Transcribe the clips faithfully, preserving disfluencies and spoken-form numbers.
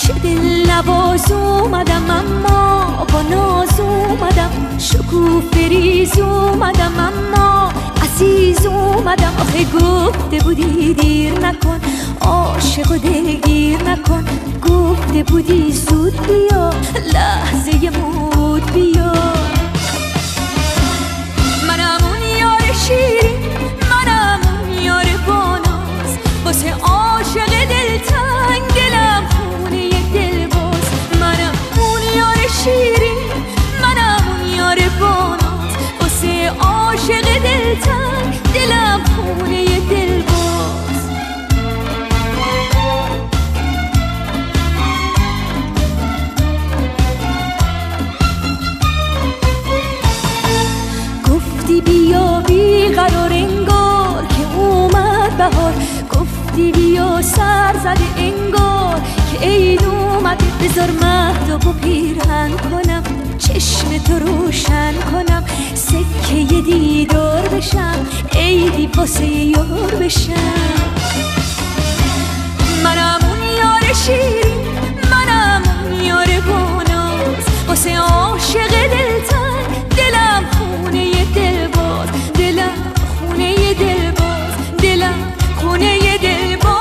چه دل نواز اومدم اما با ناز اومدم، شکوفه ریز اومدم اما عزیز اومدم. آخه گفته بودی دیر نکن، عاشق و دلگیر نکن، گفته بودی زود بیا، لحظه مود بیا. منم اون یار شیرین، منم اون یار باناز، واسه عاشق دلتنگ دلم خونه دل باز. منم اون یار شیرین، منم اون یار باناز، واسه عاشق دلتنگ دلم خونه دل باز. گفتی بیا بیقرار انگار که اومد بهار، گفتی بیا سر زده انگار که عید اومده. بذار مهتاب و پیرهن کنم، چشم تو روشن کنم، سکه دیدار بشم، عیدی واسه یار بشم. منم اون یار شیرین، منم اون یار باناز، واسه عاشق دلتنگ دلم خونه دل باز، دلم خونه دل باز، دلم خونه دل باز.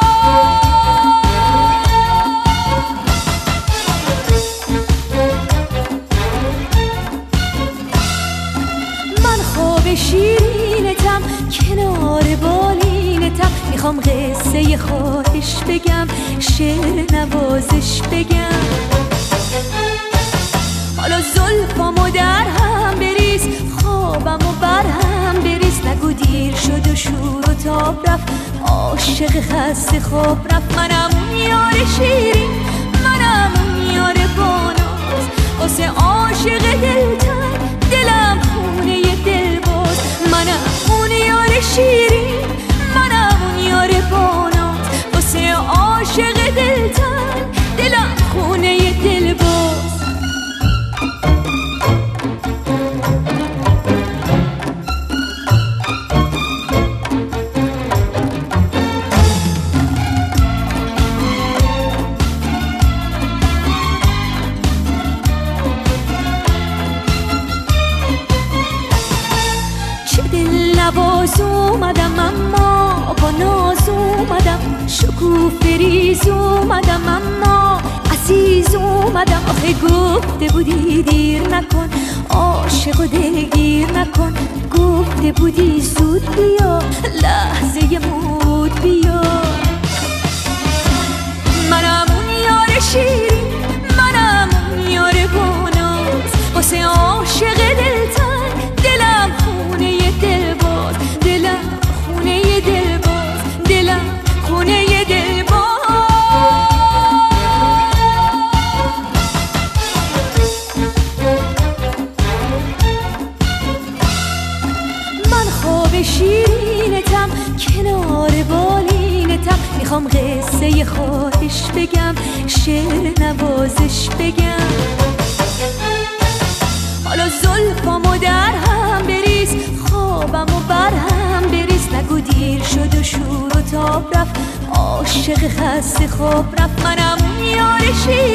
من خواب شیرینتم، کنار بالینتم، میخوام قصه خواهش بگم، شعر نوازش بگم. حالا زلفامو در هم بریز، خوابمو بر هم بریز، نگو دیر شد و شور و تاب رفت، عاشق خسته خواب رفت. منم اون یار شیرین، منم اون یار باناز، واسه عاشق دلتنگ دلم خونه دل باز. منم اون یار شیرین، منم اون یار باناز، واسه عاشق دلتنگ دلم خونه دل باز. نواز اومدم اما با ناز اومدم، شکوفه ریز اومدم اما عزیز اومدم. آخه گفته بودی دیر نکن، عاشق و دلگیر نکن، گفته بودی زود بیا، لحظه مود بیا. منم اون یار شیرین، منم اون یار باناز، واسه عاشق دلتنگ دلم خونه دل باز، دلم خونه دل باز، دلم خونه دل باز. من خواب شیرینتم، کنار بالینتم، میخوام قصه خواهش بگم، شعر نوازش بگم. حالا زلفامو در هم بریز، خوابمو بر هم بریز، نگو دیر شد و شور و تاب رفت، عاشق خسته خواب رفت. منم اون یار شیرین،